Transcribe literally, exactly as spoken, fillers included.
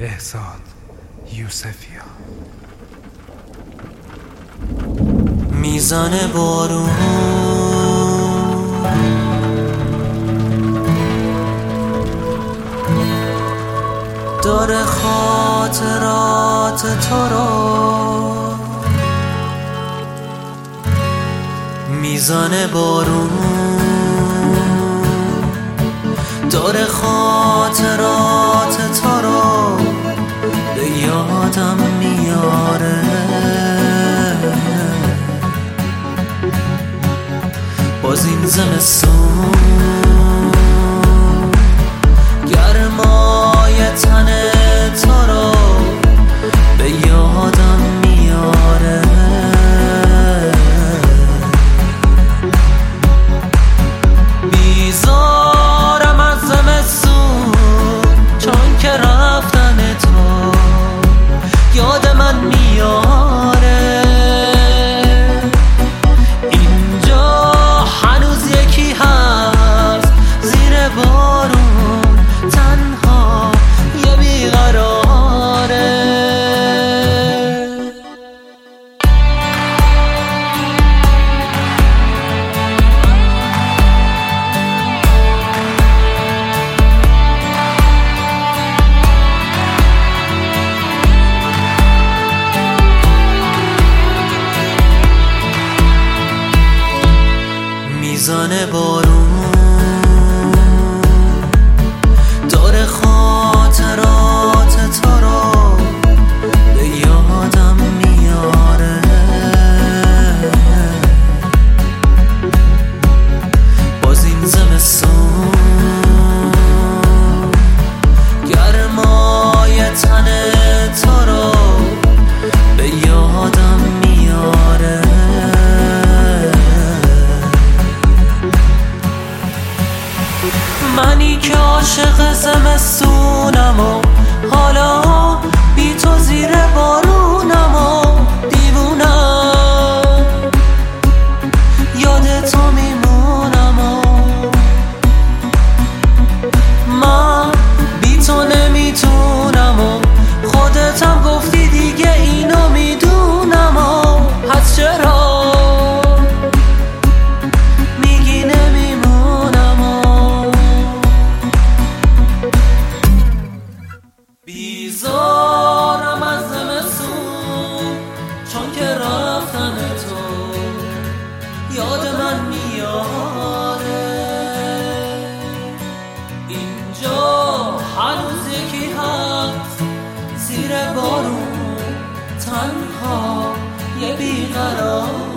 بهزاد یوسفیا. میزنه بارون داره خاطرات تو رو، میزنه بارون داره خاطرات تو رو به یادم میاره. باز این زمستون گرمای تن تو رو به یادم میاره. بیزارم از زمستون چون که رفتن تو یاد من میاره. اینجا هنوز یکی هست زیر بارون تنها یه بیقراره. میزنه بارون داره خاطرات تو رو به یادم میاره. باز این زمستون گرمای تن تو رو به یادم میاره. منی که عاشق زمستونم و حالا بی تو زیر بارونم و دیوونم یاد تو میمونم و من بی تو نمیتونم و خودتم گفتی دیگه اینو میدونم و پس چرا بیزارم از زمستون چون که رفتن تو یاد من میاره. اینجا هنوز یکی هست زیر بارون تنها یه بیقرار.